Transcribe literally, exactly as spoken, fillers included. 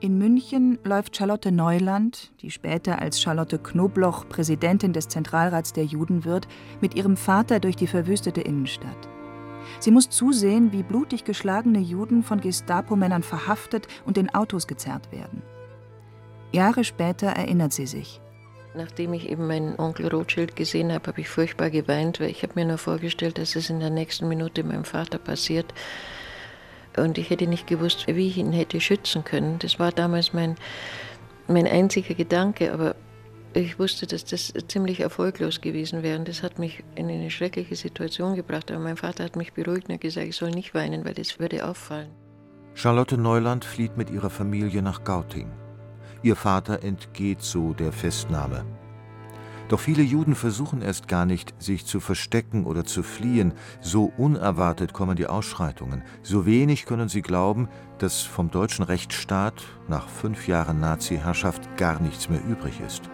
In München läuft Charlotte Neuland, die später als Charlotte Knobloch Präsidentin des Zentralrats der Juden wird, mit ihrem Vater durch die verwüstete Innenstadt. Sie muss zusehen, wie blutig geschlagene Juden von Gestapo-Männern verhaftet und in Autos gezerrt werden. Jahre später erinnert sie sich. Nachdem ich eben meinen Onkel Rothschild gesehen habe, habe ich furchtbar geweint, weil ich habe mir nur vorgestellt, dass es in der nächsten Minute meinem Vater passiert. Und ich hätte nicht gewusst, wie ich ihn hätte schützen können. Das war damals mein, mein einziger Gedanke, aber ich wusste, dass das ziemlich erfolglos gewesen wäre. Und das hat mich in eine schreckliche Situation gebracht. Aber mein Vater hat mich beruhigt und gesagt, ich soll nicht weinen, weil das würde auffallen. Charlotte Neuland flieht mit ihrer Familie nach Gauting. Ihr Vater entgeht so der Festnahme. Doch viele Juden versuchen erst gar nicht, sich zu verstecken oder zu fliehen. So unerwartet kommen die Ausschreitungen. So wenig können sie glauben, dass vom deutschen Rechtsstaat nach fünf Jahren Nazi-Herrschaft gar nichts mehr übrig ist.